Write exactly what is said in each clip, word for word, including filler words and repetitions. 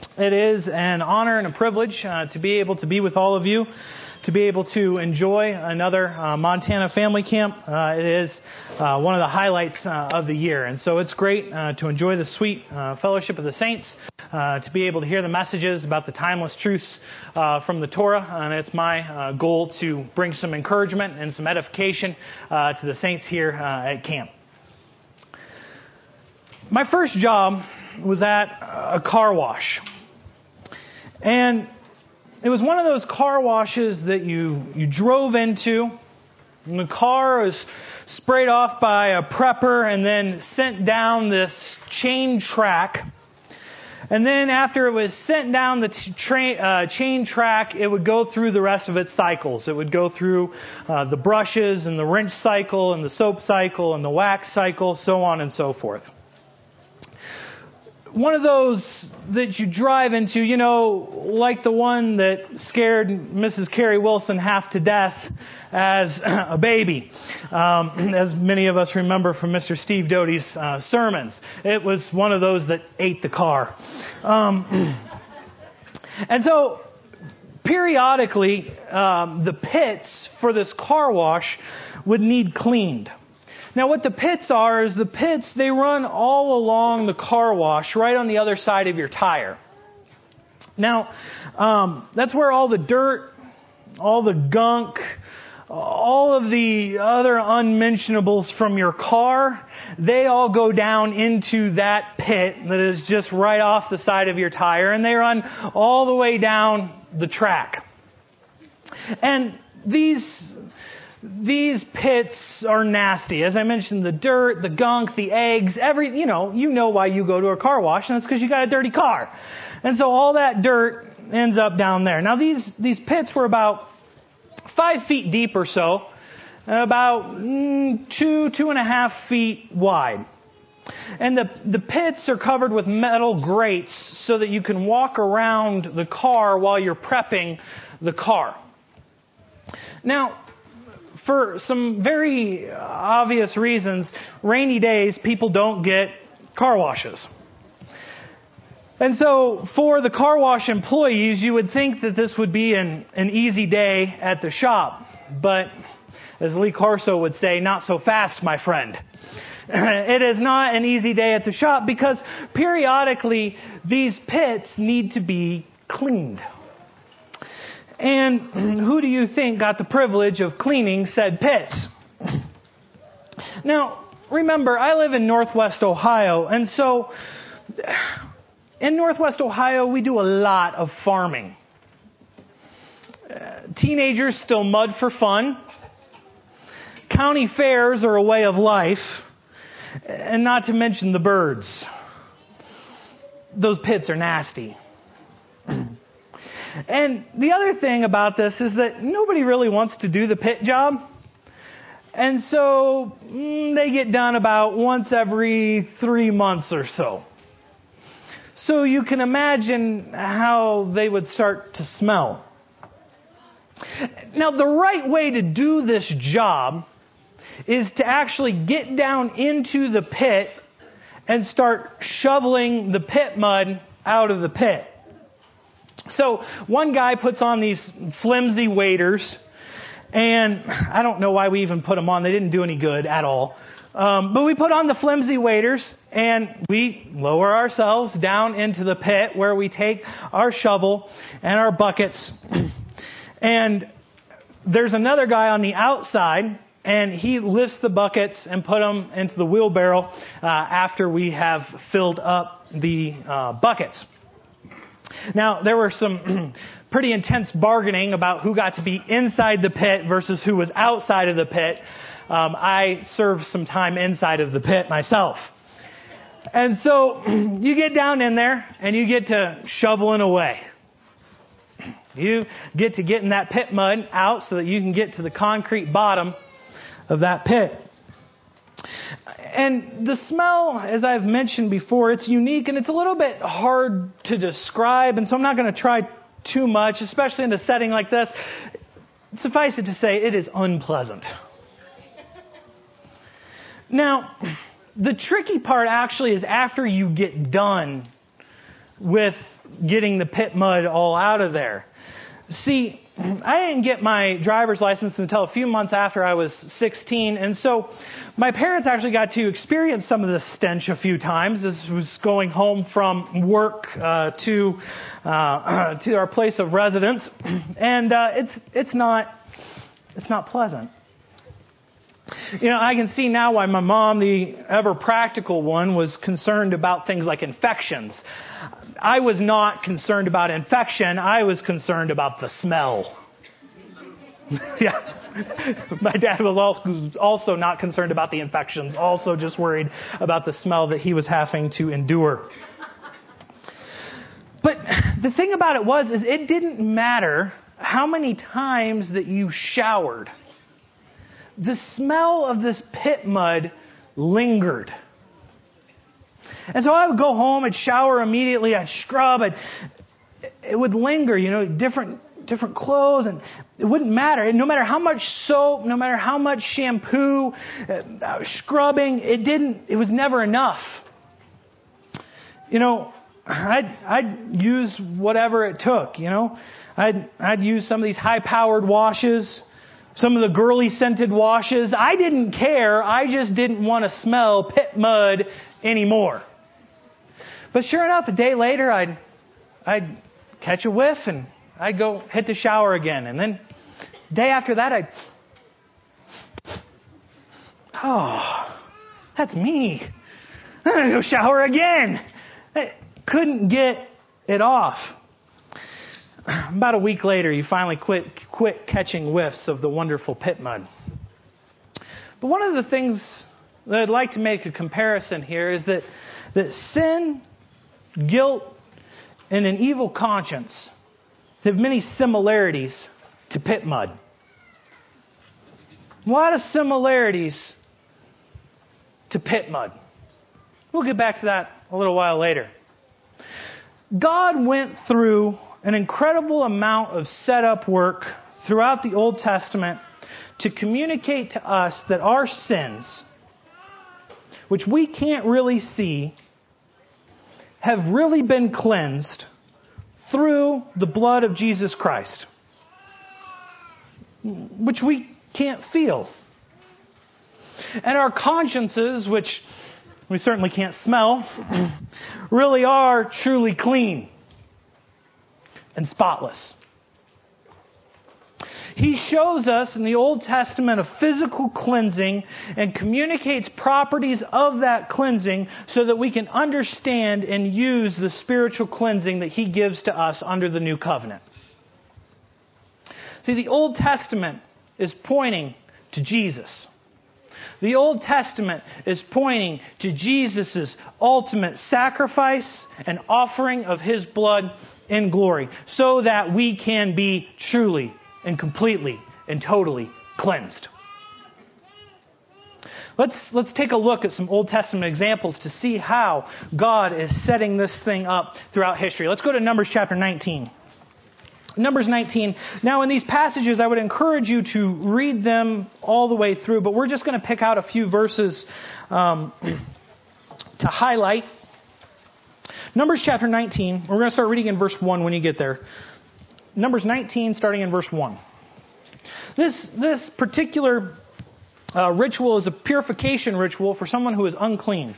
It is an honor and a privilege uh, to be able to be with all of you, to be able to enjoy another uh, Montana Family Camp. Uh, it is uh, one of the highlights uh, of the year, and so it's great uh, to enjoy the sweet uh, fellowship of the saints, uh, to be able to hear the messages about the timeless truths uh, from the Torah, and it's my uh, goal to bring some encouragement and some edification uh, to the saints here uh, at camp. My first job was at a car wash. And it was one of those car washes that you, you drove into, and the car was sprayed off by a prepper and then sent down this chain track. And then after it was sent down the t- tra- uh, chain track, it would go through the rest of its cycles. It would go through uh, the brushes and the rinse cycle and the soap cycle and the wax cycle, so on and so forth. One of those that you drive into, you know, like the one that scared Missus Carrie Wilson half to death as a baby, um, as many of us remember from Mister Steve Doty's uh, sermons. It was one of those that ate the car. Um, and so, periodically, um, the pits for this car wash would need cleaned. Now, what the pits are is the pits, they run all along the car wash, right on the other side of your tire. Now, um, that's where all the dirt, all the gunk, all of the other unmentionables from your car, they all go down into that pit that is just right off the side of your tire, and they run all the way down the track. And these... These pits are nasty. As I mentioned, the dirt, the gunk, the eggs, every, you know, you know why you go to a car wash, and it's because you got a dirty car. And so all that dirt ends up down there. Now these, these pits were about five feet deep or so, and about mm, two, two and a half feet wide. And the, the pits are covered with metal grates so that you can walk around the car while you're prepping the car. Now, for some very obvious reasons, rainy days, people don't get car washes. And so for the car wash employees, you would think that this would be an, an easy day at the shop. But as Lee Corso would say, not so fast, my friend. It is not an easy day at the shop because periodically these pits need to be cleaned. And who do you think got the privilege of cleaning said pits? Now, remember, I live in Northwest Ohio, and so in Northwest Ohio, we do a lot of farming. Uh, teenagers still mud for fun. County fairs are a way of life, and not to mention the birds. Those pits are nasty. And the other thing about this is that nobody really wants to do the pit job. And so mm, they get done about once every three months or so. So you can imagine how they would start to smell. Now, the right way to do this job is to actually get down into the pit and start shoveling the pit mud out of the pit. So one guy puts on these flimsy waders, and I don't know why we even put them on. They didn't do any good at all. Um, but we put on the flimsy waders, and we lower ourselves down into the pit where we take our shovel and our buckets. And there's another guy on the outside, and he lifts the buckets and put them into the wheelbarrow uh, after we have filled up the uh, buckets. Now, there were some pretty intense bargaining about who got to be inside the pit versus who was outside of the pit. Um, I served some time inside of the pit myself. And so you get down in there and you get to shoveling away. You get to getting that pit mud out so that you can get to the concrete bottom of that pit. And the smell, as I've mentioned before, it's unique and it's a little bit hard to describe, and so I'm not going to try too much, especially in a setting like this. Suffice it to say, it is unpleasant. Now, the tricky part actually is after you get done with getting the pit mud all out of there. See, I didn't get my driver's license until a few months after I was sixteen, and so my parents actually got to experience some of the stench a few times. This was going home from work uh, to uh, to our place of residence, and uh, it's it's not it's not pleasant. You know, I can see now why my mom, the ever practical one, was concerned about things like infections. I was not concerned about infection. I was concerned about the smell. Yeah. My dad was also not concerned about the infections, also just worried about the smell that he was having to endure. But the thing about it was, is it didn't matter how many times that you showered. The smell of this pit mud lingered. And so I would go home, I'd shower immediately, I'd scrub, I'd, it would linger, you know, different different clothes, and it wouldn't matter. No matter how much soap, no matter how much shampoo, uh, scrubbing, it didn't, it was never enough. You know, I'd, I'd use whatever it took, you know. I'd, I'd use some of these high-powered washes, some of the girly scented washes. I didn't care. I just didn't want to smell pit mud anymore. But sure enough, a day later, I'd I'd catch a whiff and I'd go hit the shower again. And then day after that, I'd, oh, that's me. I'm going to go shower again. I couldn't get it off. About a week later, you finally quit quit catching whiffs of the wonderful pit mud. But one of the things that I'd like to make a comparison here is that, that sin, guilt, and an evil conscience have many similarities to pit mud. A lot of similarities to pit mud. We'll get back to that a little while later. God went through an incredible amount of setup work throughout the Old Testament to communicate to us that our sins, which we can't really see, have really been cleansed through the blood of Jesus Christ, which we can't feel. And our consciences, which we certainly can't smell, really are truly clean and spotless. He shows us in the Old Testament a physical cleansing and communicates properties of that cleansing so that we can understand and use the spiritual cleansing that He gives to us under the new covenant. See, the Old Testament is pointing to Jesus. The Old Testament is pointing to Jesus' ultimate sacrifice and offering of His blood in glory, so that we can be truly and completely and totally cleansed. Let's let's take a look at some Old Testament examples to see how God is setting this thing up throughout history. Let's go to Numbers chapter nineteen. Numbers nineteen. Now, in these passages, I would encourage you to read them all the way through, but we're just going to pick out a few verses um, to highlight. Numbers chapter nineteen. We're going to start reading in verse one when you get there. Numbers nineteen, starting in verse one. This this particular uh, ritual is a purification ritual for someone who is unclean.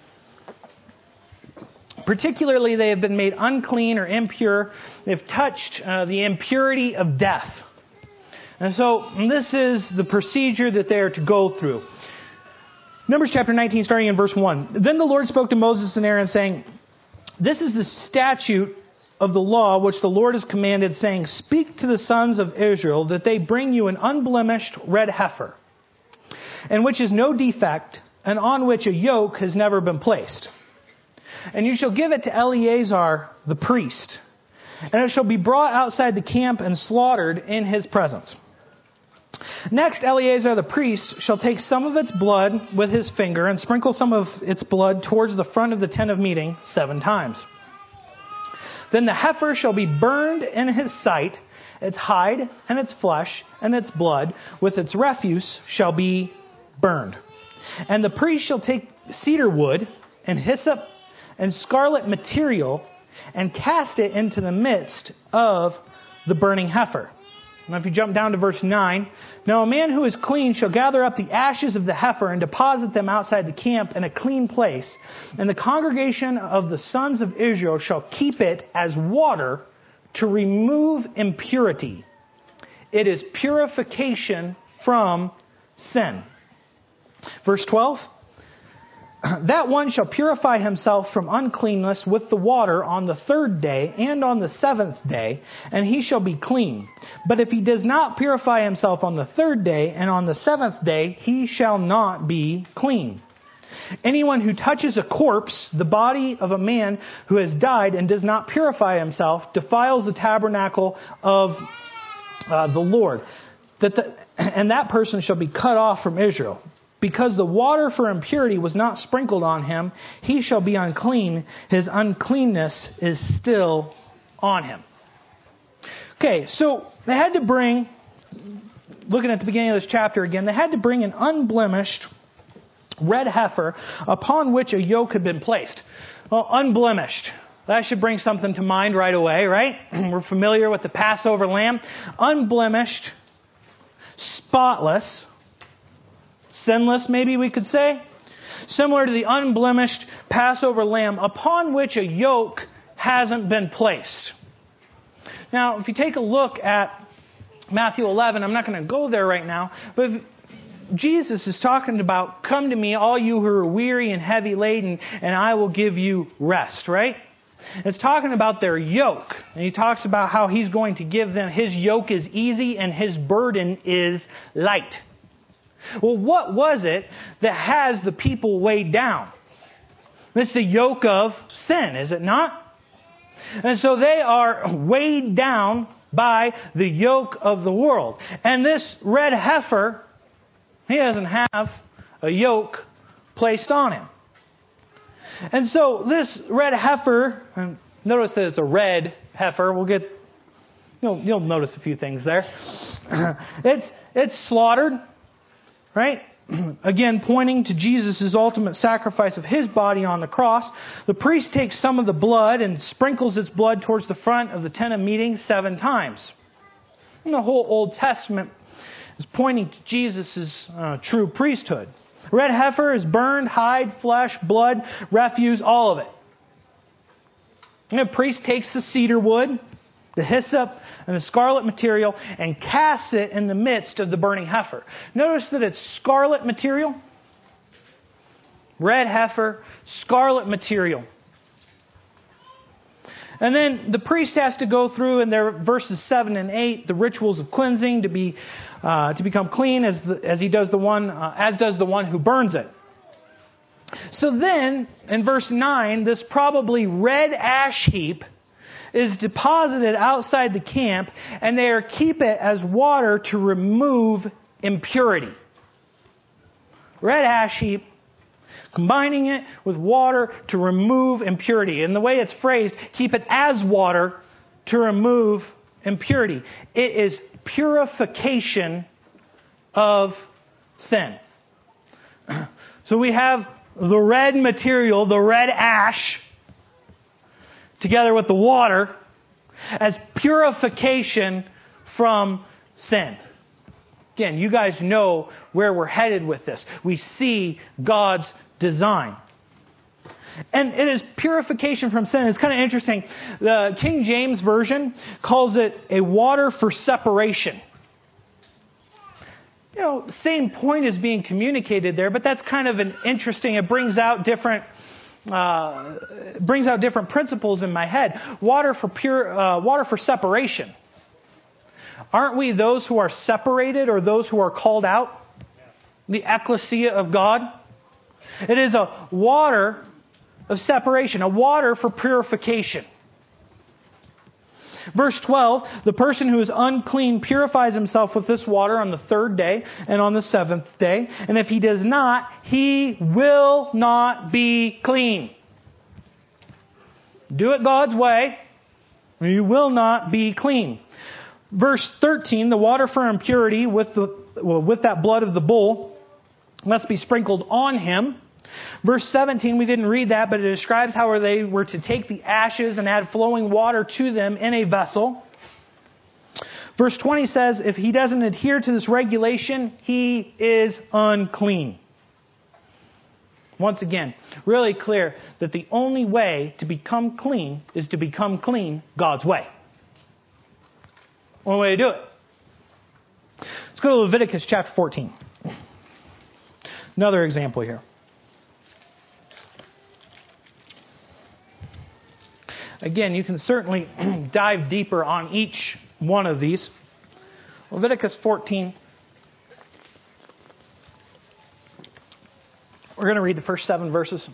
Particularly, they have been made unclean or impure. They've touched uh, the impurity of death. And so this is the procedure that they are to go through. Numbers chapter nineteen, starting in verse one. Then the Lord spoke to Moses and Aaron, saying, "This is the statute of the law which the Lord has commanded, saying, Speak to the sons of Israel that they bring you an unblemished red heifer, in which is no defect, and on which a yoke has never been placed. And you shall give it to Eleazar the priest, and it shall be brought outside the camp and slaughtered in his presence. Next, Eleazar the priest shall take some of its blood with his finger and sprinkle some of its blood towards the front of the tent of meeting seven times. Then the heifer shall be burned in his sight, its hide and its flesh and its blood with its refuse shall be burned. And the priest shall take cedar wood and hyssop and scarlet material and cast it into the midst of the burning heifer. Now if you jump down to verse nine, now a man who is clean shall gather up the ashes of the heifer and deposit them outside the camp in a clean place. And the congregation of the sons of Israel shall keep it as water to remove impurity. It is purification from sin. Verse twelve, that one shall purify himself from uncleanness with the water on the third day and on the seventh day, and he shall be clean. But if he does not purify himself on the third day and on the seventh day, he shall not be clean. Anyone who touches a corpse, the body of a man who has died, and does not purify himself, defiles the tabernacle of uh, the Lord. That the, and that person shall be cut off from Israel. Because the water for impurity was not sprinkled on him, he shall be unclean. His uncleanness is still on him. Okay, so they had to bring, looking at the beginning of this chapter again, they had to bring an unblemished red heifer upon which a yoke had been placed. Well, unblemished. That should bring something to mind right away, right? We're familiar with the Passover lamb. Unblemished, spotless, sinless, maybe we could say. Similar to the unblemished Passover lamb upon which a yoke hasn't been placed. Now, if you take a look at Matthew eleven, I'm not going to go there right now, but Jesus is talking about, come to me, all you who are weary and heavy laden, and I will give you rest, right? It's talking about their yoke. And he talks about how he's going to give them, his yoke is easy and his burden is light. Well, what was it that has the people weighed down? It's the yoke of sin, is it not? And so they are weighed down by the yoke of the world. And this red heifer, he doesn't have a yoke placed on him. And so this red heifer, and notice that it's a red heifer. We'll get, you'll, you'll notice a few things there. It's it's slaughtered. Right? Again, pointing to Jesus' ultimate sacrifice of his body on the cross. The priest takes some of the blood and sprinkles its blood towards the front of the tent of meeting seven times. And the whole Old Testament is pointing to Jesus' uh, true priesthood. Red heifer is burned, hide, flesh, blood, refuse, all of it. And the priest takes the cedar wood, the hyssop, and the scarlet material, and casts it in the midst of the burning heifer. Notice that it's scarlet material. Red heifer, scarlet material. And then the priest has to go through in their verses seven and eight the rituals of cleansing to be uh, to become clean as the, as he does the one uh, as does the one who burns it. So then in verse nine, this probably red ash heap is deposited outside the camp, and they are keep it as water to remove impurity. Red ash heap, combining it with water to remove impurity. And the way it's phrased, keep it as water to remove impurity. It is purification of sin. So we have the red material, the red ash, together with the water, as purification from sin. Again, you guys know where we're headed with this. We see God's design. And it is purification from sin. It's kind of interesting. The King James Version calls it a water for separation. You know, same point is being communicated there, but that's kind of an interesting, it brings out different uh, brings out different principles in my head. Water for pure, uh, water for separation. Aren't we those who are separated or those who are called out? The ecclesia of God. It is a water of separation, a water for purification. Verse twelve, the person who is unclean purifies himself with this water on the third day and on the seventh day. And if he does not, he will not be clean. Do it God's way, and you will not be clean. Verse thirteen, the water for impurity with the well, with that blood of the bull must be sprinkled on him. Verse seventeen, we didn't read that, but it describes how they were to take the ashes and add flowing water to them in a vessel. Verse twenty says, if he doesn't adhere to this regulation, he is unclean. Once again, really clear that the only way to become clean is to become clean God's way. Only way to do it. Let's go to Leviticus chapter fourteen. Another example here. Again, you can certainly dive deeper on each one of these. Leviticus fourteen. We're going to read the first seven verses.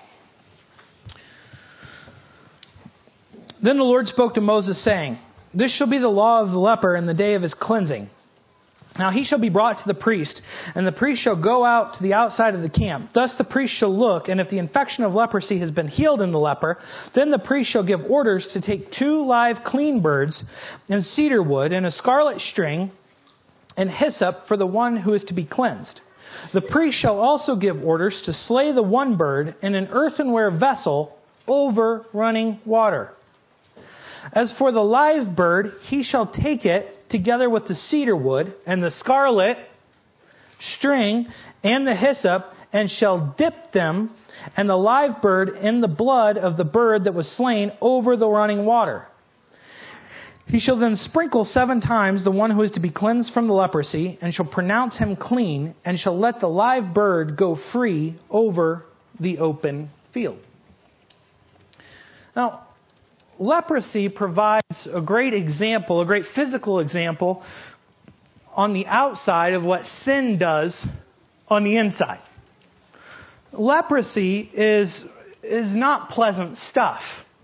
Then the Lord spoke to Moses, saying, this shall be the law of the leper in the day of his cleansing. Now he shall be brought to the priest, and the priest shall go out to the outside of the camp. Thus the priest shall look, and if the infection of leprosy has been healed in the leper, then the priest shall give orders to take two live clean birds and cedar wood and a scarlet string and hyssop for the one who is to be cleansed. The priest shall also give orders to slay the one bird in an earthenware vessel over running water. As for the live bird, he shall take it together with the cedar wood and the scarlet string and the hyssop, and shall dip them and the live bird in the blood of the bird that was slain over the running water. He shall then sprinkle seven times the one who is to be cleansed from the leprosy, and shall pronounce him clean, and shall let the live bird go free over the open field. Now, leprosy provides a great example, a great physical example on the outside of what sin does on the inside. Leprosy is, is not pleasant stuff.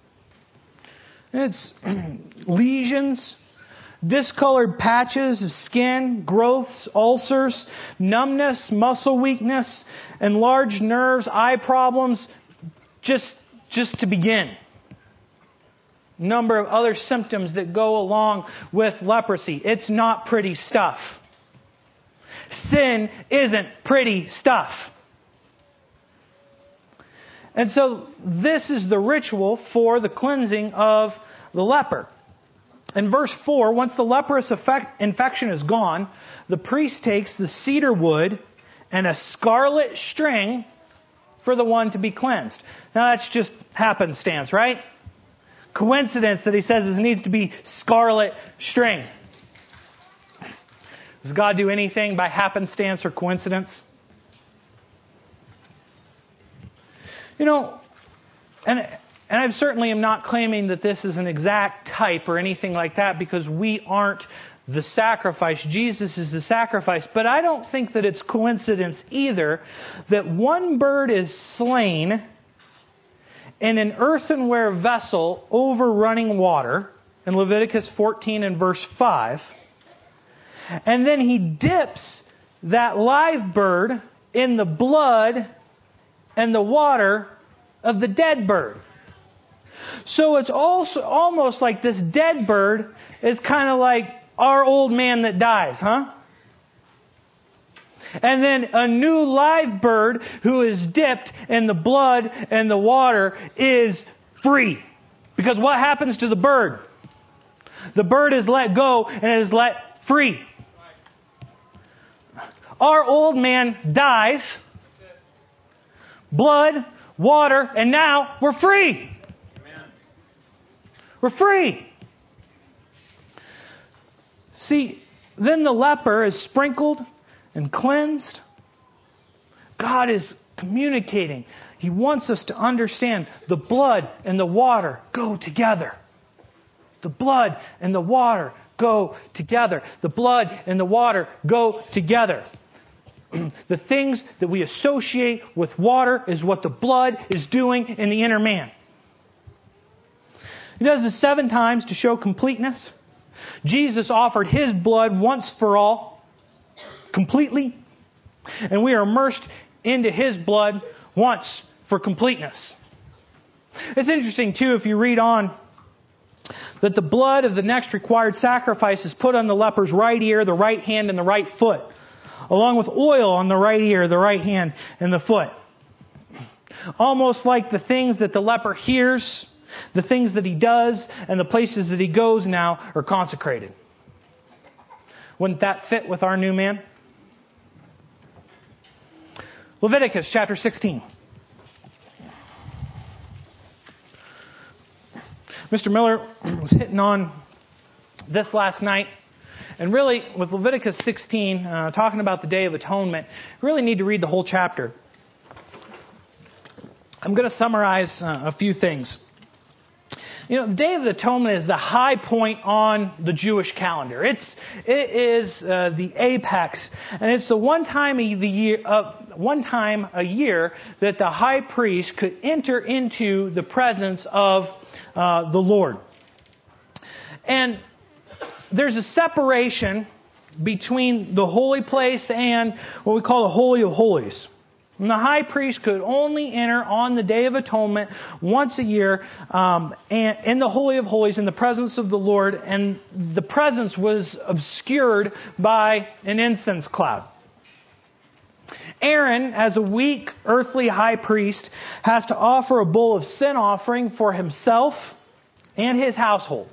It's lesions, discolored patches of skin, growths, ulcers, numbness, muscle weakness, enlarged nerves, eye problems, just, just to begin. Number of other symptoms that go along with leprosy. It's not pretty stuff. Sin isn't pretty stuff. And so this is the ritual for the cleansing of the leper. In verse four, once the leprous effect, infection is gone, the priest takes the cedar wood and a scarlet string for the one to be cleansed. Now that's just happenstance, right? Coincidence that he says it needs to be scarlet string. Does God do anything by happenstance or coincidence? You know, and and I certainly am not claiming that this is an exact type or anything like that, because we aren't the sacrifice. Jesus is the sacrifice. But I don't think that it's coincidence either that one bird is slain in an earthenware vessel over running water, in Leviticus fourteen and verse five. And then he dips that live bird in the blood and the water of the dead bird. So it's also almost like this dead bird is kind of like our old man that dies, huh? And then a new live bird who is dipped in the blood and the water is free. Because what happens to the bird? The bird is let go and is let free. Our old man dies. Blood, water, and now we're free. Amen. We're free. See, then the leper is sprinkled and cleansed. God is communicating. He wants us to understand the blood and the water go together. The blood and the water go together. The blood and the water go together. The things that we associate with water is what the blood is doing in the inner man. He does this seven times to show completeness. Jesus offered His blood once for all, completely. And we are immersed into His blood once for completeness. It's interesting, too, if you read on, that the blood of the next required sacrifice is put on the leper's right ear, the right hand, and the right foot, along with oil on the right ear, the right hand, and the foot. Almost like the things that the leper hears, the things that he does, and the places that he goes now are consecrated. Wouldn't that fit with our new man? Leviticus chapter sixteen. Mister Miller was hitting on this last night. And really, with Leviticus sixteen, uh, talking about the Day of Atonement, you really need to read the whole chapter. I'm going to summarize uh, a few things. You know, the Day of the Atonement is the high point on the Jewish calendar. It's it is uh, the apex, and it's the one time a the year, uh, one time a year that the high priest could enter into the presence of uh, the Lord. And there's a separation between the holy place and what we call the Holy of Holies. And the high priest could only enter on the Day of Atonement once a year um, and in the Holy of Holies in the presence of the Lord, and the presence was obscured by an incense cloud. Aaron, as a weak earthly high priest, has to offer a bull of sin offering for himself and his household.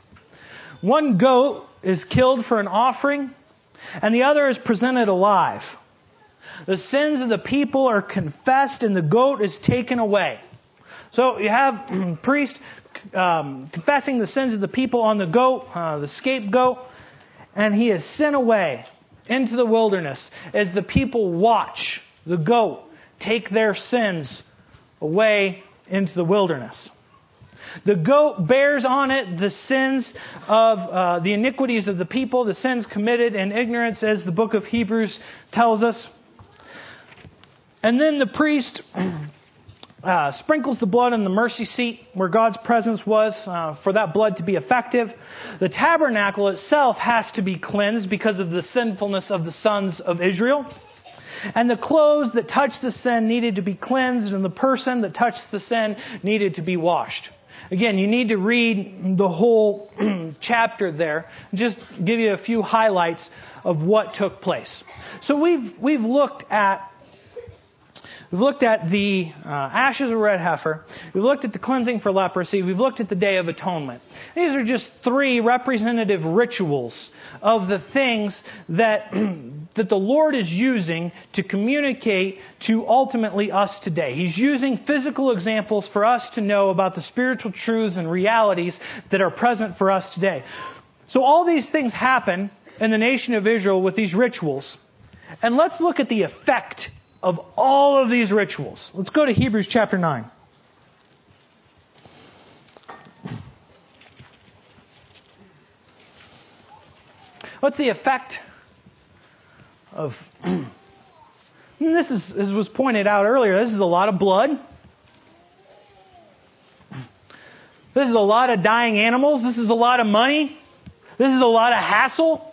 One goat is killed for an offering, and the other is presented alive. The sins of the people are confessed, and the goat is taken away. So you have priest um, confessing the sins of the people on the goat, uh, the scapegoat, and he is sent away into the wilderness as the people watch the goat take their sins away into the wilderness. The goat bears on it the sins of uh, the iniquities of the people, the sins committed in ignorance, as the book of Hebrews tells us. And then the priest uh, sprinkles the blood on the mercy seat where God's presence was uh, for that blood to be effective. The tabernacle itself has to be cleansed because of the sinfulness of the sons of Israel. And the clothes that touched the sin needed to be cleansed, and the person that touched the sin needed to be washed. Again, you need to read the whole chapter there. Just give you a few highlights of what took place. So we've we've looked at We've looked at the uh, ashes of red heifer. We've looked at the cleansing for leprosy. We've looked at the Day of Atonement. These are just three representative rituals of the things that, that the Lord is using to communicate to ultimately us today. He's using physical examples for us to know about the spiritual truths and realities that are present for us today. So all these things happen in the nation of Israel with these rituals. And let's look at the effect of all of these rituals. Let's go to Hebrews chapter nine. What's the effect of... this is, as was pointed out earlier, this is a lot of blood. This is a lot of dying animals. This is a lot of money. This is a lot of hassle.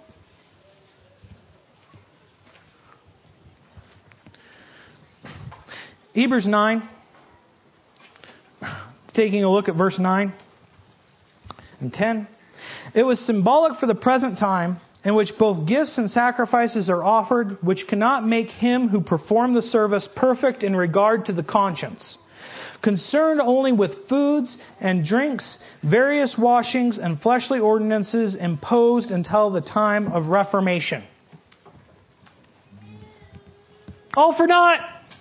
Hebrews nine, taking a look at verse nine and ten. It was symbolic for the present time in which both gifts and sacrifices are offered, which cannot make him who performed the service perfect in regard to the conscience. Concerned only with foods and drinks, various washings and fleshly ordinances imposed until the time of Reformation. All for naught.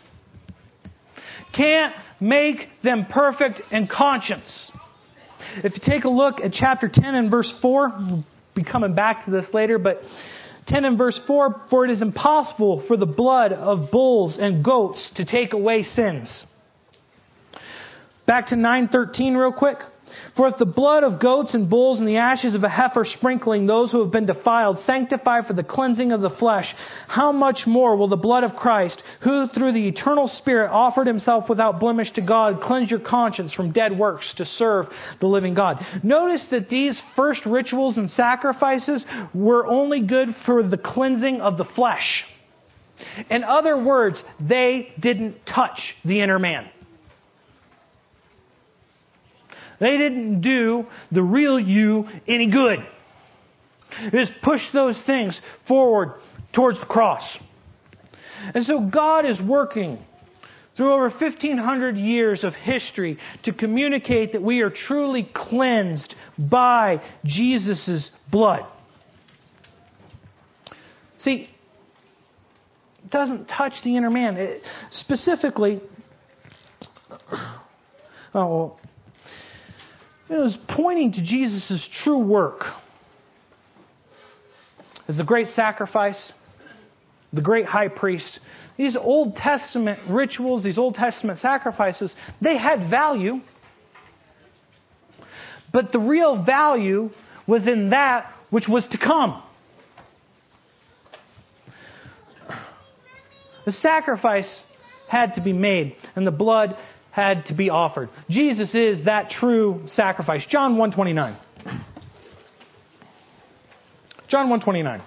Can't make them perfect in conscience. If you take a look at chapter ten and verse four, we'll be coming back to this later, but ten and verse four, for it is impossible for the blood of bulls and goats to take away sins. Back to nine thirteen real quick. For if the blood of goats and bulls and the ashes of a heifer sprinkling those who have been defiled sanctify for the cleansing of the flesh, how much more will the blood of Christ, who through the eternal Spirit offered himself without blemish to God, cleanse your conscience from dead works to serve the living God? Notice that these first rituals and sacrifices were only good for the cleansing of the flesh. In other words, they didn't touch the inner man. They didn't do the real you any good. Just push those things forward towards the cross. And so God is working through over fifteen hundred years of history to communicate that we are truly cleansed by Jesus' blood. See, it doesn't touch the inner man. It, specifically, oh, well, it was pointing to Jesus' true work as the great sacrifice, the great high priest. These Old Testament rituals, these Old Testament sacrifices, they had value. But the real value was in that which was to come. The sacrifice had to be made, and the blood had to be offered. Jesus is that true sacrifice. John one twenty-nine. John one twenty-nine.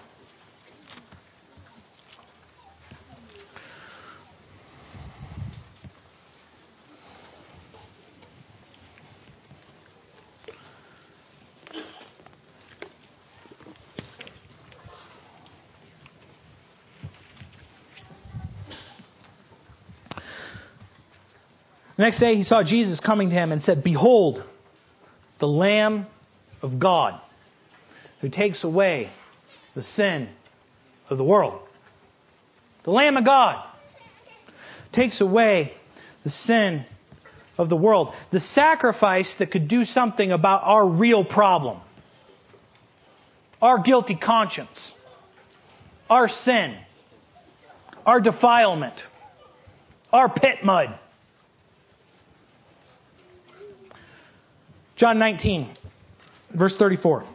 The next day he saw Jesus coming to him and said, "Behold, the Lamb of God, who takes away the sin of the world." The Lamb of God takes away the sin of the world. The sacrifice that could do something about our real problem. Our guilty conscience. Our sin. Our defilement. Our pit mud. John nineteen, verse thirty-four.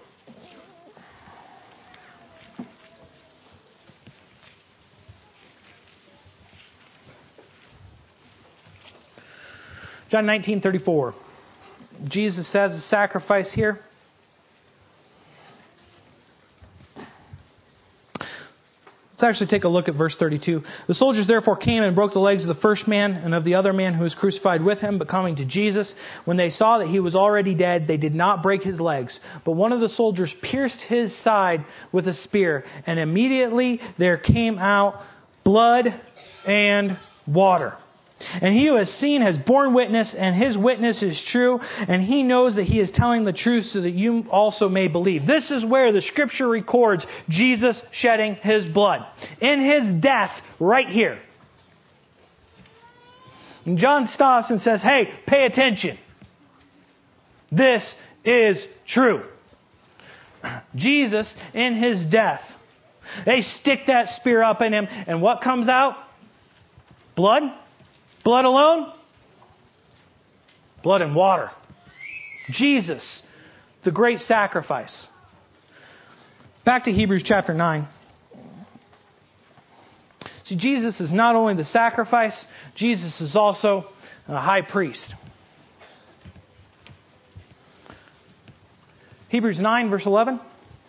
John nineteen, thirty-four. Jesus says a sacrifice here. Let's actually take a look at verse thirty-two. The soldiers therefore came and broke the legs of the first man and of the other man who was crucified with him. But coming to Jesus, when they saw that he was already dead, they did not break his legs. But one of the soldiers pierced his side with a spear, and immediately there came out blood and water. And he who has seen has borne witness, and his witness is true, and he knows that he is telling the truth so that you also may believe. This is where the Scripture records Jesus shedding his blood. In his death, right here. And John stops and says, hey, pay attention. This is true. Jesus, in his death, they stick that spear up in him, and what comes out? Blood? Blood alone? Blood and water. Jesus, the great sacrifice. Back to Hebrews chapter nine. See, Jesus is not only the sacrifice, Jesus is also a high priest. Hebrews nine, verse eleven.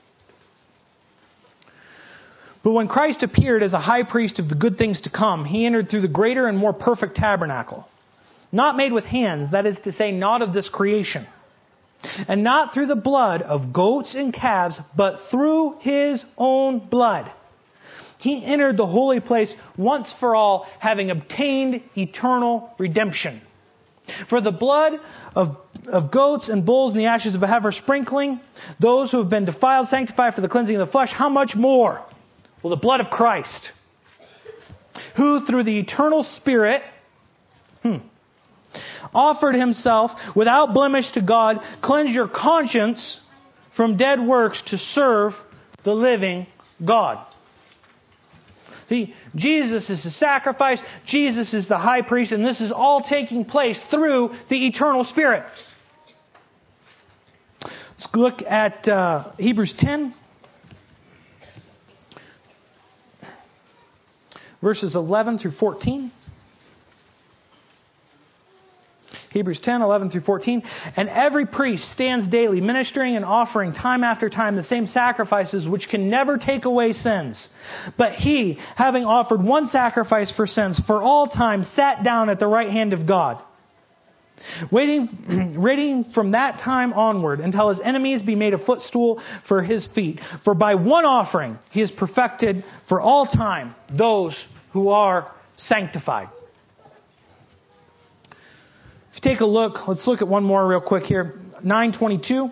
But when Christ appeared as a high priest of the good things to come, he entered through the greater and more perfect tabernacle, not made with hands, that is to say, not of this creation, and not through the blood of goats and calves, but through his own blood. He entered the holy place once for all, having obtained eternal redemption. For the blood of, of goats and bulls and the ashes of a heifer sprinkling, those who have been defiled, sanctified for the cleansing of the flesh, how much more? Well, the blood of Christ, who through the eternal Spirit hmm, offered himself without blemish to God, cleanse your conscience from dead works to serve the living God. See, Jesus is the sacrifice, Jesus is the high priest, and this is all taking place through the eternal Spirit. Let's look at uh, Hebrews ten. Verses eleven through fourteen. Hebrews ten, eleven through fourteen. And every priest stands daily, ministering and offering time after time the same sacrifices which can never take away sins. But he, having offered one sacrifice for sins for all time, sat down at the right hand of God, waiting, waiting from that time onward until his enemies be made a footstool for his feet. For by one offering he has perfected for all time those who are sanctified. If you take a look, let's look at one more real quick here. nine twenty-two.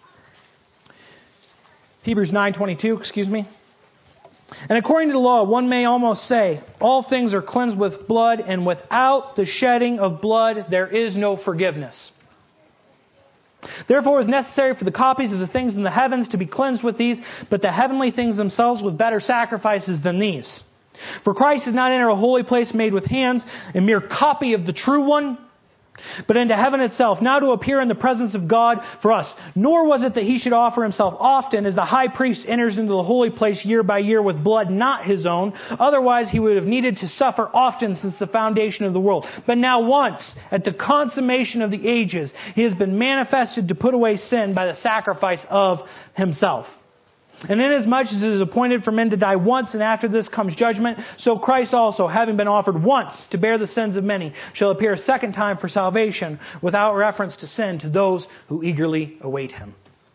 Hebrews nine twenty-two, excuse me. And according to the law, one may almost say, all things are cleansed with blood, and without the shedding of blood, there is no forgiveness. Therefore it is necessary for the copies of the things in the heavens to be cleansed with these, but the heavenly things themselves with better sacrifices than these. For Christ did not enter a holy place made with hands, a mere copy of the true one, but into heaven itself, now to appear in the presence of God for us. Nor was it that he should offer himself often, as the high priest enters into the holy place year by year with blood not his own. Otherwise he would have needed to suffer often since the foundation of the world. But now once, at the consummation of the ages, he has been manifested to put away sin by the sacrifice of himself. And inasmuch as it is appointed for men to die once, and after this comes judgment, so Christ also, having been offered once to bear the sins of many, shall appear a second time for salvation, without reference to sin, to those who eagerly await Him.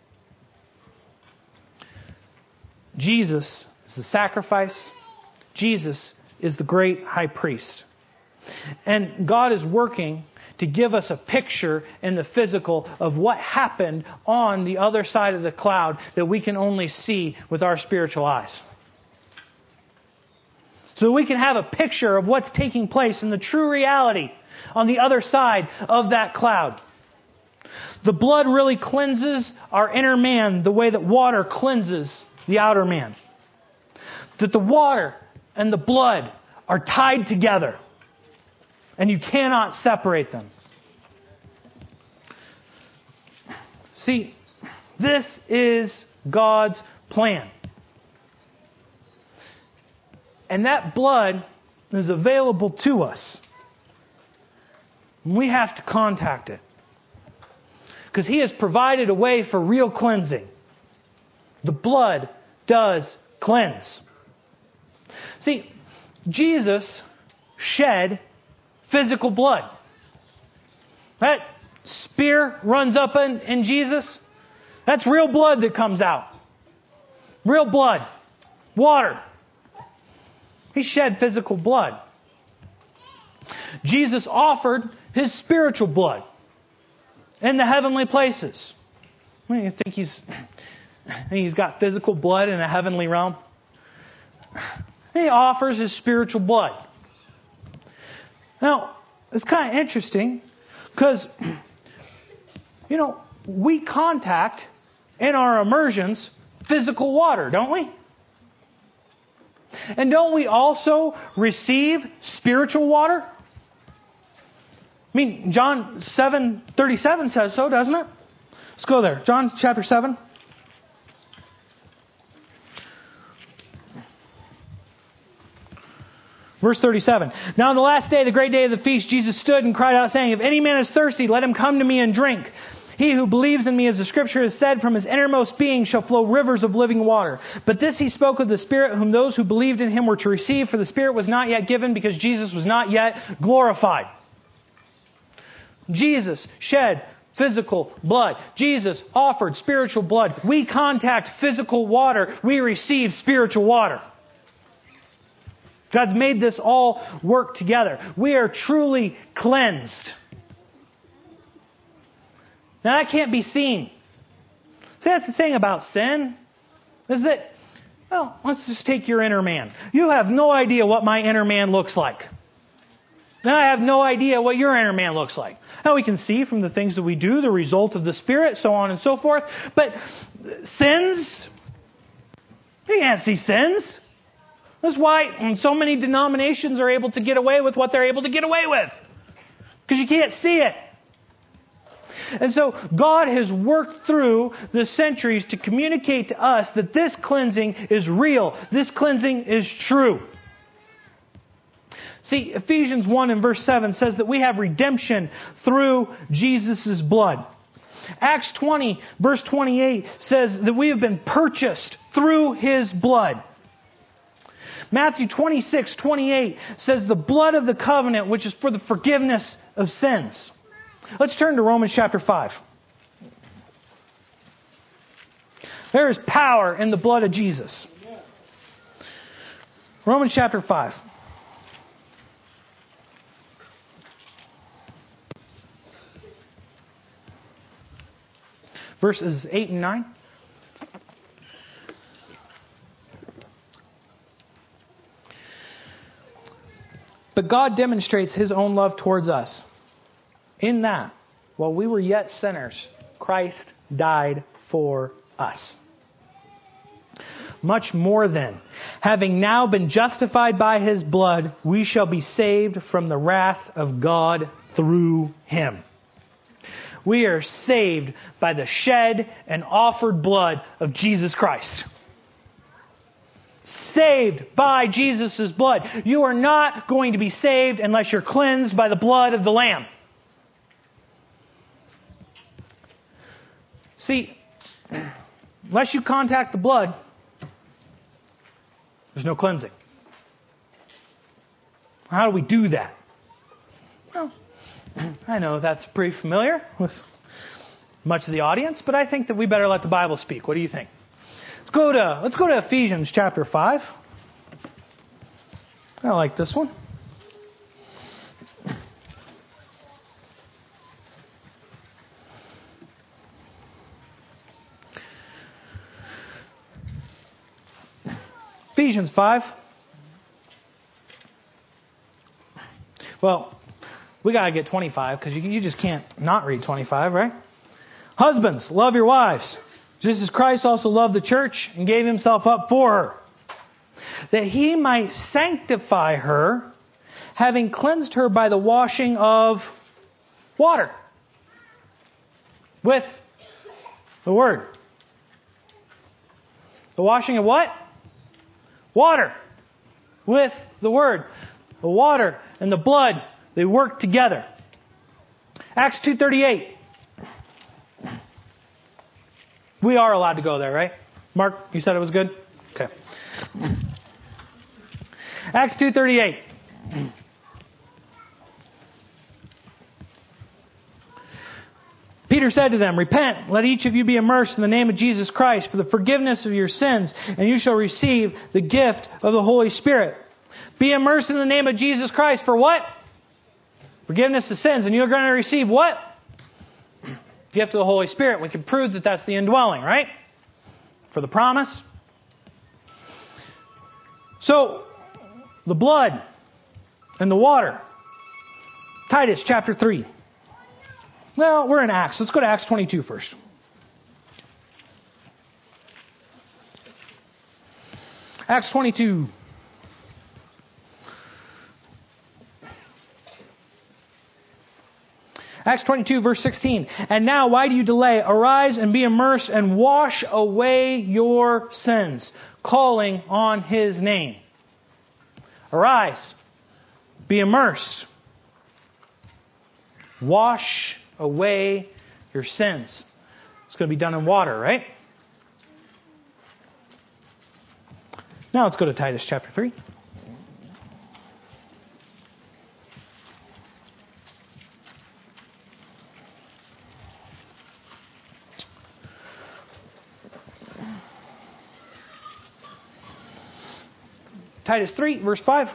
Jesus is the sacrifice. Jesus is the great high priest. And God is working to give us a picture in the physical of what happened on the other side of the cloud that we can only see with our spiritual eyes. So that we can have a picture of what's taking place in the true reality on the other side of that cloud. The blood really cleanses our inner man the way that water cleanses the outer man. That the water and the blood are tied together. And you cannot separate them. See, this is God's plan. And that blood is available to us. We have to contact it. Because He has provided a way for real cleansing. The blood does cleanse. See, Jesus shed physical blood. That spear runs up in, in Jesus. That's real blood that comes out. Real blood. Water. He shed physical blood. Jesus offered His spiritual blood in the heavenly places. What do you think He's, he's got physical blood in a heavenly realm? He offers His spiritual blood. Now, it's kind of interesting because, you know, we contact in our immersions physical water, don't we? And don't we also receive spiritual water? I mean, John seven thirty-seven says so, doesn't it? Let's go there. John chapter seven. Verse thirty-seven. Now on the last day, the great day of the feast, Jesus stood and cried out, saying, if any man is thirsty, let him come to me and drink. He who believes in me, as the Scripture has said, from his innermost being shall flow rivers of living water. But this he spoke of the Spirit, whom those who believed in Him were to receive, for the Spirit was not yet given, because Jesus was not yet glorified. Jesus shed physical blood. Jesus offered spiritual blood. We contact physical water. We receive spiritual water. God's made this all work together. We are truly cleansed. Now that can't be seen. See, that's the thing about sin, is that, well, let's just take your inner man. You have no idea what my inner man looks like. Now I have no idea what your inner man looks like. Now we can see from the things that we do, the result of the Spirit, so on and so forth. But sins, you can't see sins. That's why so many denominations are able to get away with what they're able to get away with. Because you can't see it. And so God has worked through the centuries to communicate to us that this cleansing is real. This cleansing is true. See, Ephesians one and verse seven says that we have redemption through Jesus' blood. Acts twenty, verse twenty-eight says that we have been purchased through His blood. Matthew twenty-six, twenty-eight says the blood of the covenant, which is for the forgiveness of sins. Let's turn to Romans chapter five. There is power in the blood of Jesus. Romans chapter five. verses eight and nine. But God demonstrates His own love towards us, in that, while we were yet sinners, Christ died for us. Much more then, having now been justified by His blood, we shall be saved from the wrath of God through Him. We are saved by the shed and offered blood of Jesus Christ. Saved by Jesus' blood. You are not going to be saved unless you're cleansed by the blood of the Lamb. See, unless you contact the blood, there's no cleansing. How do we do that? Well, I know that's pretty familiar with much of the audience, but I think that we better let the Bible speak. What do you think? Let's go to, let's go to Ephesians chapter five. I like this one. Ephesians five. Well, we got to get twenty-five because you, you just can't not read twenty-five, right? Husbands, love your wives, just as Christ also loved the church and gave Himself up for her, that He might sanctify her, having cleansed her by the washing of water with the Word. The washing of what? Water with the Word. The water and the blood, they work together. Acts two thirty-eight. We are allowed to go there, right? Mark, you said it was good? Okay. Acts two thirty-eight. Peter said to them, "Repent, let each of you be immersed in the name of Jesus Christ for the forgiveness of your sins, and you shall receive the gift of the Holy Spirit." Be immersed in the name of Jesus Christ for what? Forgiveness of sins. And you're going to receive what? Gift of the Holy Spirit. We can prove that that's the indwelling, right? For the promise. So, the blood and the water. Titus chapter three. Well, we're in Acts. Let's go to Acts twenty-two first. Acts twenty-two. Acts twenty-two, verse sixteen. "And now, why do you delay? Arise and be immersed and wash away your sins, calling on His name." Arise. Be immersed. Wash away your sins. It's going to be done in water, right? Now let's go to Titus chapter three. Titus three, verse five.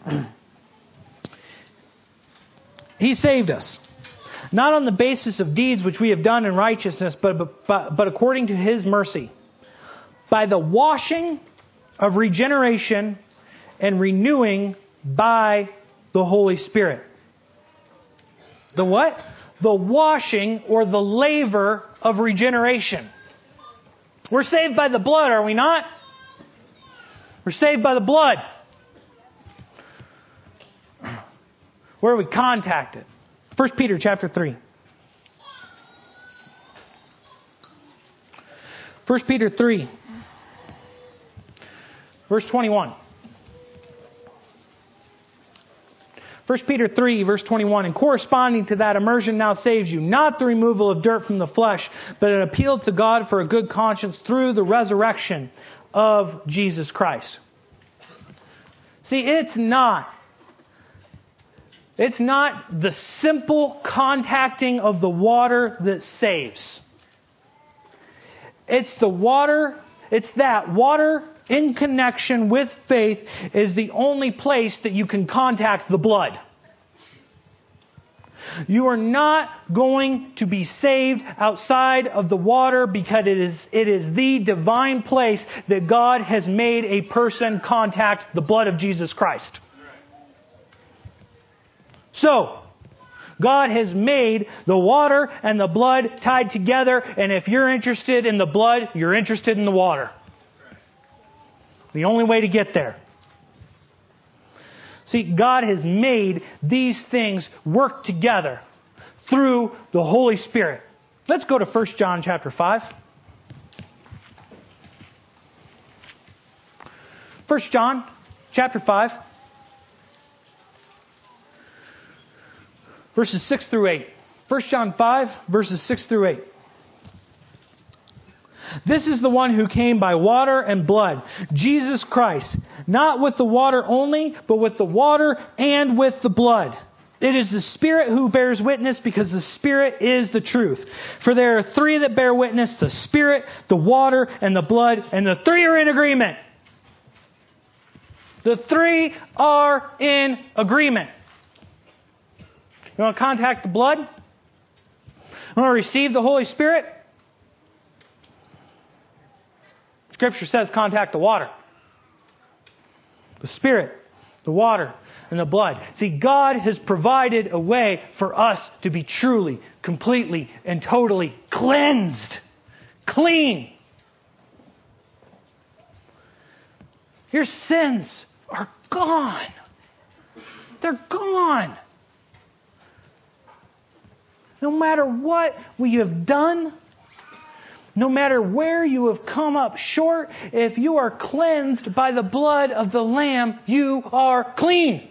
"He saved us, not on the basis of deeds which we have done in righteousness, but, but, but according to His mercy, by the washing of regeneration and renewing by the Holy Spirit." The what? The washing or the laver of regeneration. We're saved by the blood, are we not? We're saved by the blood. Where are we contacted? First Peter chapter three. First Peter three. Verse twenty-one. First Peter three, verse twenty-one. "And corresponding to that, immersion now saves you, not the removal of dirt from the flesh, but an appeal to God for a good conscience through the resurrection of Jesus Christ." See, it's not. It's not the simple contacting of the water that saves. It's the water, it's that water in connection with faith is the only place that you can contact the blood. You are not going to be saved outside of the water because it is, it is the divine place that God has made a person contact the blood of Jesus Christ. So, God has made the water and the blood tied together, and if you're interested in the blood, you're interested in the water. The only way to get there. See, God has made these things work together through the Holy Spirit. Let's go to First John chapter five. First John chapter five. Verses six through eight. First John five, verses six through eight. This is the one who came by water and blood, Jesus Christ, not with the water only, but with the water and with the blood. It is the Spirit who bears witness, because the Spirit is the truth. For there are three that bear witness, the Spirit, the water, and the blood, and the three are in agreement. The three are in agreement. You want to contact the blood? You want to receive the Holy Spirit? Scripture says contact the water. The Spirit, the water, and the blood. See, God has provided a way for us to be truly, completely, and totally cleansed. Clean. Your sins are gone. They're gone. No matter what we have done, no matter where you have come up short, if you are cleansed by the blood of the Lamb, you are clean.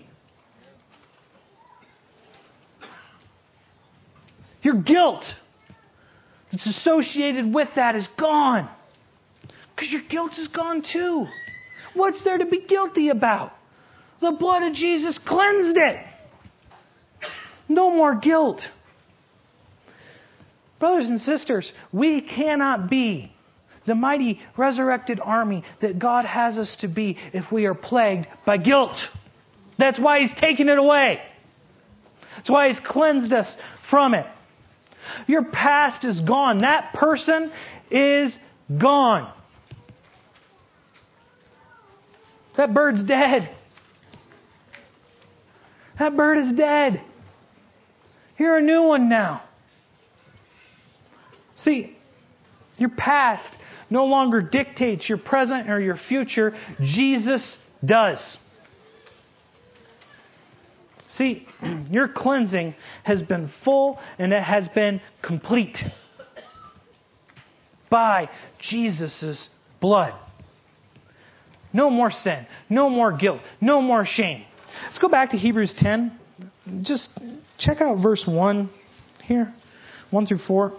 Your guilt that's associated with that is gone. Because your guilt is gone too. What's there to be guilty about? The blood of Jesus cleansed it. No more guilt. Brothers and sisters, we cannot be the mighty resurrected army that God has us to be if we are plagued by guilt. That's why He's taken it away. That's why He's cleansed us from it. Your past is gone. That person is gone. That bird's dead. That bird is dead. You're a new one now. See, your past no longer dictates your present or your future. Jesus does. See, your cleansing has been full and it has been complete by Jesus' blood. No more sin, no more guilt, no more shame. Let's go back to Hebrews ten. Just check out verse one here, one through four.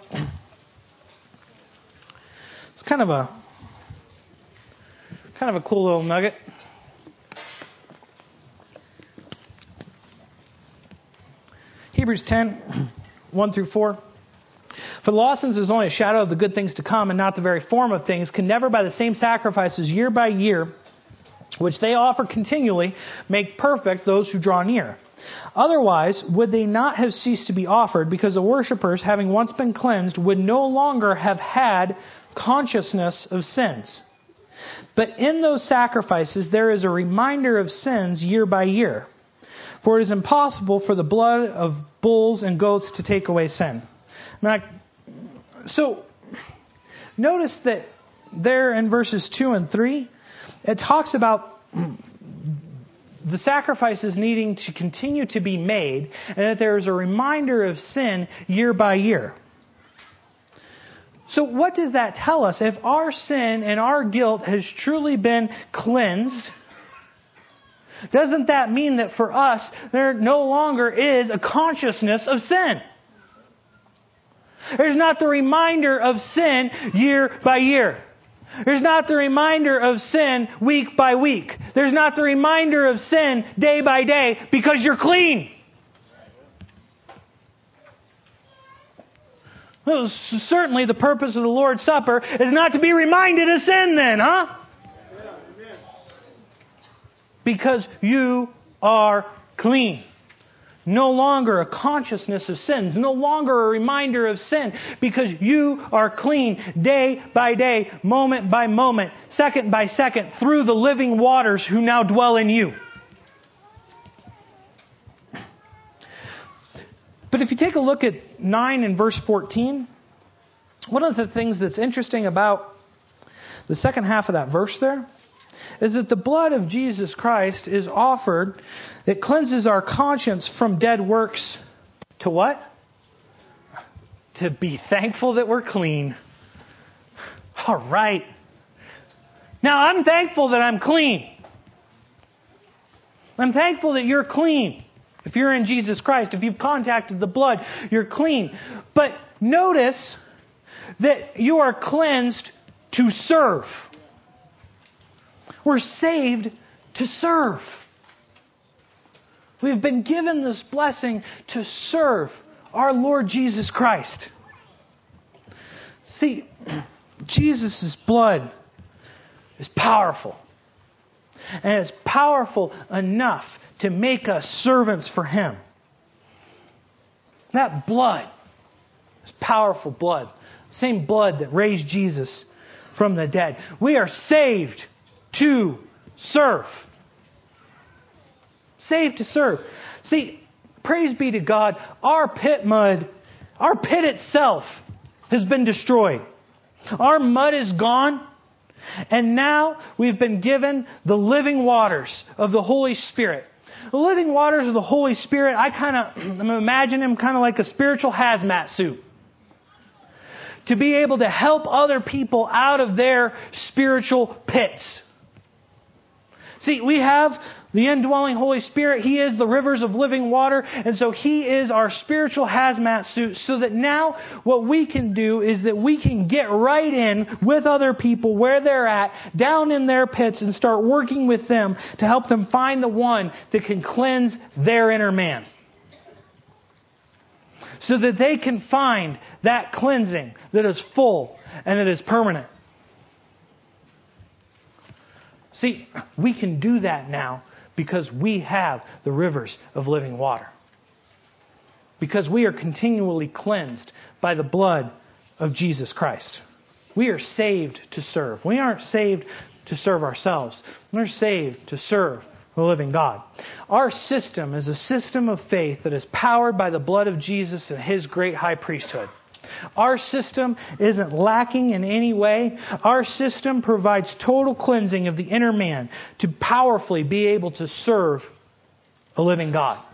It's kind of a kind of a cool little nugget. Hebrews ten, one through four. For the law, since is only a shadow of the good things to come and not the very form of things, can never by the same sacrifices year by year, which they offer continually, make perfect those who draw near. Otherwise, would they not have ceased to be offered, because the worshippers, having once been cleansed, would no longer have had consciousness of sins. But in those sacrifices there is a reminder of sins year by year. For it is impossible for the blood of bulls and goats to take away sin. Now, so, notice that there in verses two and three, it talks about the sacrifices needing to continue to be made, and that there is a reminder of sin year by year. So what does that tell us? If our sin and our guilt has truly been cleansed, doesn't that mean that for us there no longer is a consciousness of sin? There's not the reminder of sin year by year. There's not the reminder of sin week by week. There's not the reminder of sin day by day, because you're clean. Well, certainly the purpose of the Lord's Supper is not to be reminded of sin then, huh? Because you are clean. No longer a consciousness of sins. No longer a reminder of sin. Because you are clean day by day, moment by moment, second by second, through the living waters who now dwell in you. But if you take a look at nine and verse fourteen, one of the things that's interesting about the second half of that verse there is that the blood of Jesus Christ is offered that cleanses our conscience from dead works to what? To be thankful that we're clean. All right. Now I'm thankful that I'm clean. I'm thankful that you're clean. If you're in Jesus Christ, if you've contacted the blood, you're clean. But notice that you are cleansed to serve. We're saved to serve. We've been given this blessing to serve our Lord Jesus Christ. See, Jesus' blood is powerful. And it's powerful enough to make us servants for Him. That blood is powerful blood. Same blood that raised Jesus from the dead. We are saved to serve. Saved to serve. See, praise be to God, our pit mud, our pit itself has been destroyed. Our mud is gone. And now we've been given the living waters of the Holy Spirit. The living waters of the Holy Spirit, I kind of I'm imagine Him kind of like a spiritual hazmat suit. To be able to help other people out of their spiritual pits. See, we have the indwelling Holy Spirit. He is the rivers of living water. And so He is our spiritual hazmat suit. So that now what we can do is that we can get right in with other people where they're at, down in their pits, and start working with them to help them find the one that can cleanse their inner man. So that they can find that cleansing that is full and that is permanent. See, we can do that now because we have the rivers of living water. Because we are continually cleansed by the blood of Jesus Christ. We are saved to serve. We aren't saved to serve ourselves. We're saved to serve the living God. Our system is a system of faith that is powered by the blood of Jesus and His great high priesthood. Our system isn't lacking in any way. Our system provides total cleansing of the inner man to powerfully be able to serve a living God.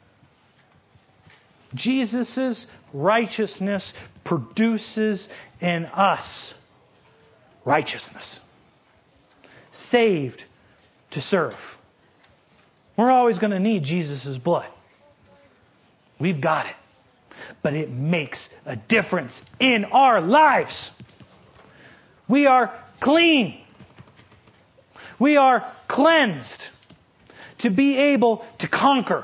Jesus' righteousness produces in us righteousness. Saved to serve. We're always going to need Jesus' blood. We've got it. But it makes a difference in our lives. We are clean. We are cleansed to be able to conquer.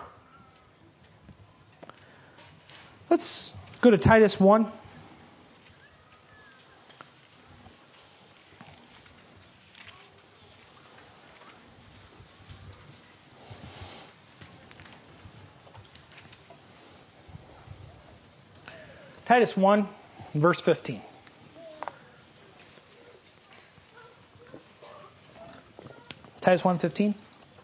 Let's go to Titus one. Titus one, verse fifteen. Titus one fifteen.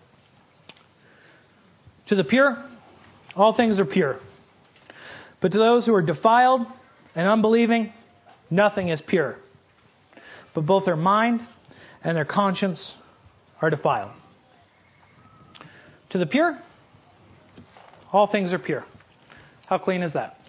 To the pure, all things are pure. But to those who are defiled and unbelieving, nothing is pure. But both their mind and their conscience are defiled. To the pure, all things are pure. How clean is that?